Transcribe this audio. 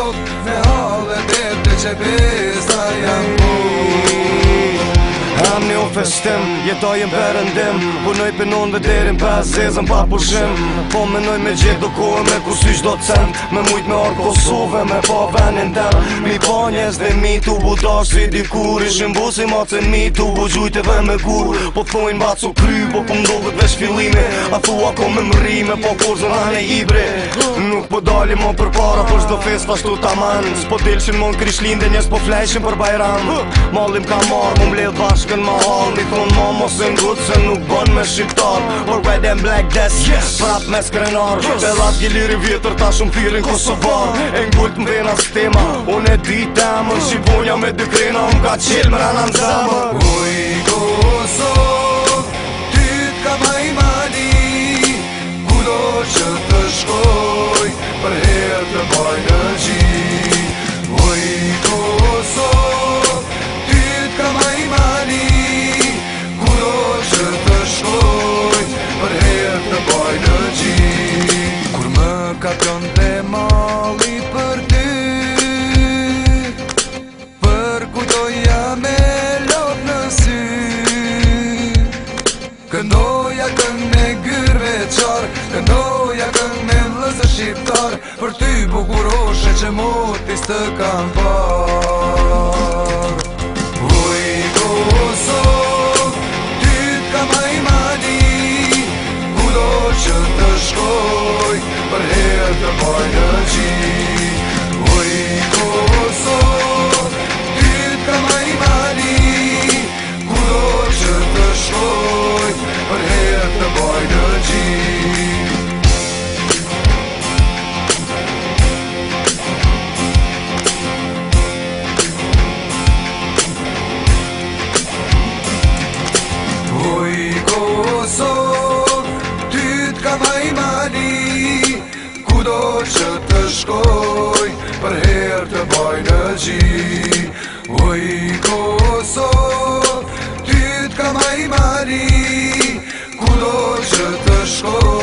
plot me hale dete që besa janë bu. Am një festim, jetojnë përëndim, punoj pinon dhe derin për zezën pa pushim. Po menoj me gjithë do kohë me kusysh do cent, me mujt me orë Kosove, me pa venin tem. Mi pa njës dhe mi tu budash si dikur, ishim busi ma të mi tu bu gjujteve me gur. Po thojnë bacu kry, po pëndodhët vesh fillimi, a thua ko me mrime, po korzën anë e ibri. Nuk po dalim mo për para, për shdo fest pashtu taman. S'po dilshin mon krishlinde, njës po flejshin për bajram. Malim ka marrë, mu mbledh bashkën ma hall. Mi thon ma mos e ngut se nuk bon me shqiptar. Or red and black desk, prap me skrenar. Bellat gjiliri vjetër ta shumë thirin Kosovar. E ngult m'vena stema, unë e di temën. Shqivonja me dy krena, ka qil mrena n'zemër. Uj Kosov, ty t'ka maj mali, kudo që të shkoj, për her të baj në gji. Uj Kosov, ty t'ka maj mali, kudo që të shkoj, për her të baj në gji. Kur më ka qënë të mali për ty, për kujtoja me lot në sy, këndoja këng me gyrve qar, këndoja këng me vlëzë shqiptar, për ty bukuroshe që motis të kam par. Uj Kosov, ty t'ka maj mali, kudo që të shkoj, për her të baj në gji. Uj Kosov, ty t'ka maj mali, kudo që të shkoj, për her të baj në gji. Kosov, ty t'ka maj mali, kudo që të shkoj, për her të baj në gji. Uj Kosov, ty t'ka maj mali, kudo që të shkoj,